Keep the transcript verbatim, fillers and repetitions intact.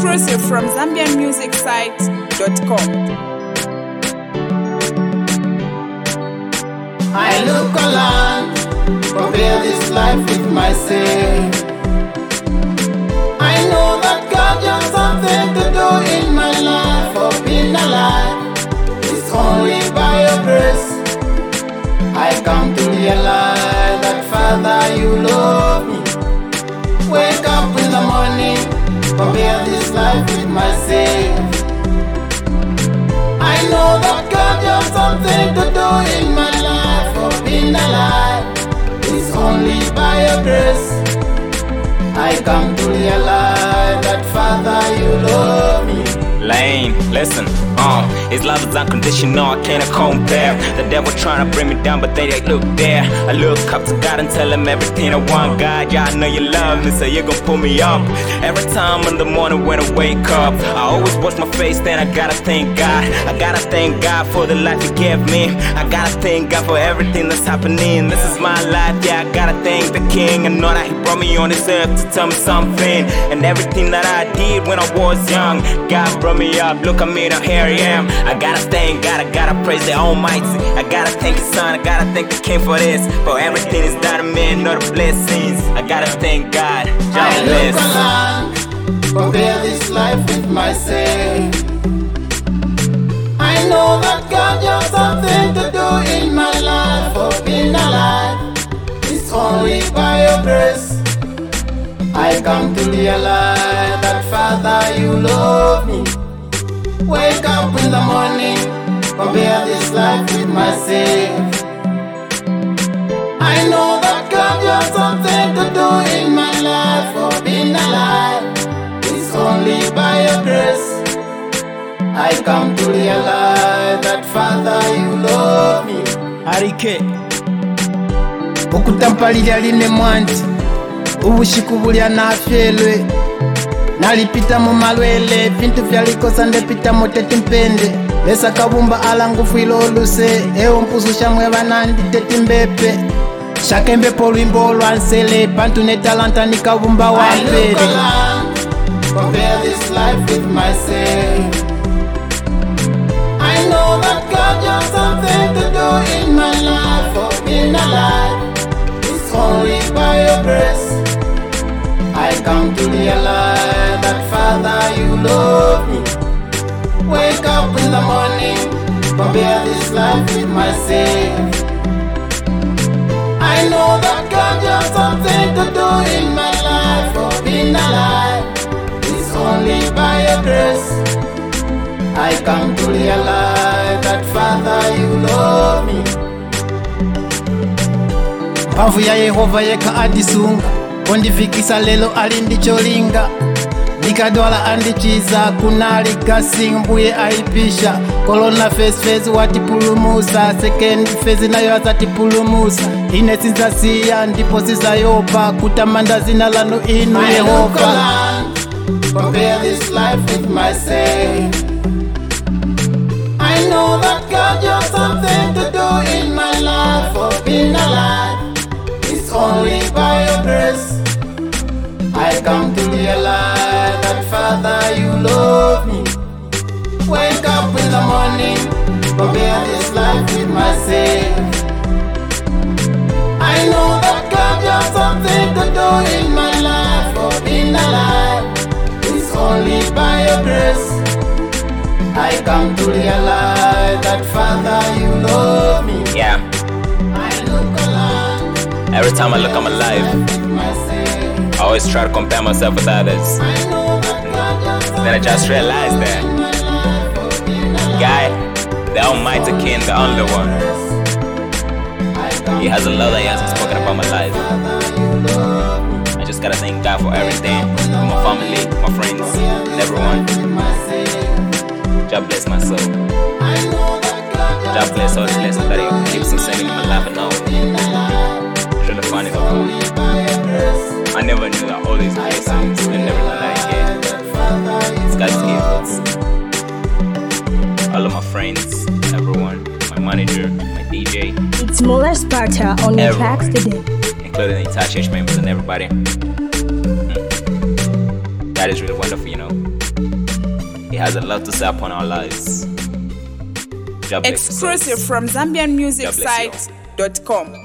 Exclusive from Zambian Music Site dot com. I look around, compare this life with myself. I know that God has something to do in my life. For being alive, it's only by your grace. I come to realize that Father, you love me. Wake up in the morning, compare this life with myself. I know that God has something to do in my life. For being alive, it's only by your grace. I come to realize that Father, you love me. Lane, listen, uh, his love is unconditional, I cannot compare. The devil trying to bring me down, but they ain't look there. I look up to God and tell him everything I want. God, yeah, I know you love me, so you're gonna pull me up. Every time in the morning when I wake up, I always wash my face, then I gotta thank God. I gotta thank God for the life he gave me. I gotta thank God for everything that's happening. This is my life, yeah, I gotta thank the King. I know that he brought me on this earth to tell me something. And everything that I did when I was young, God brought me up, look at me, now here I am. I gotta thank God, I gotta praise the Almighty. I gotta thank His Son, I gotta thank the King for this. For everything He's done to me and all the blessings. I gotta thank God. I look around, compare this life with myself. I know that God has something to do in my life. For being alive, it's only by your grace. I come to realize that Father, you love me. Wake up in the morning, compare this life with myself. I know that God has something to do in my life. For being alive, it's only by your grace. I come to realize that Father, you love me. Arike okutampalira line mwanti ubushiku bulya nafyelwe. Nalipita mu malwele, vintu vyalikosa ndepita moteti mpende. Lesa kabumba ala ngufu ilo oluse, eo mpusu shamwe banandi teti mbepe. Shakembe po lwimbo lwansele, pantu ne talanta ni kabumba wampere. I look around, compare this life with myself. I know that God has something to do in my life. For being alive, it's only by your grace. I come to realize that Father, you love me. Wake up in the morning, compare this life with myself. I know that God has something to do in my life. For being alive, it's only by your grace. I come to realize that Father, you love me. Mpavu ya Yehova yeka adisunga, kondifikisa lelo alindicholinga. Nikadwala andichiza, kunali gasi mbuye aipisha. Corona phase phase watipulumusa, second phase nayo azatipulumusa. Ine sinzasiya ndipo sizayopa, kutamanda zina lanu inu Yehova. Compare this life with myself. I know that God has something to do in my life. For being alive, it's only by your grace. I come to realize that Father, you love me. Wake up in the morning, compare this life with myself. I know that God has something to do in my life. For being alive, it's only by your grace. I come to realize that Father, you love me. Yeah. I look around, every time I look, I'm alive. myself. I always try to compare myself with others. I know that God has Then I just realized that God, the Almighty King, the only one, He has a love that He hasn't spoken about my life. I just gotta thank God for everything, for my family, my friends, and everyone. God bless my soul. God bless all the blessings that He keeps on sending in my life and now. It's really funny though. I never knew that all these blessings and everything that I get, it's God's gifts. All of my friends, everyone, my manager, my D J. It's Molar Sparta on your tracks today. Including the Itachi members and everybody. Mm. That is really wonderful, you know. He has a lot to say upon our lives. God bless you. Exclusive from Zambian Music God bless you. Site dot com.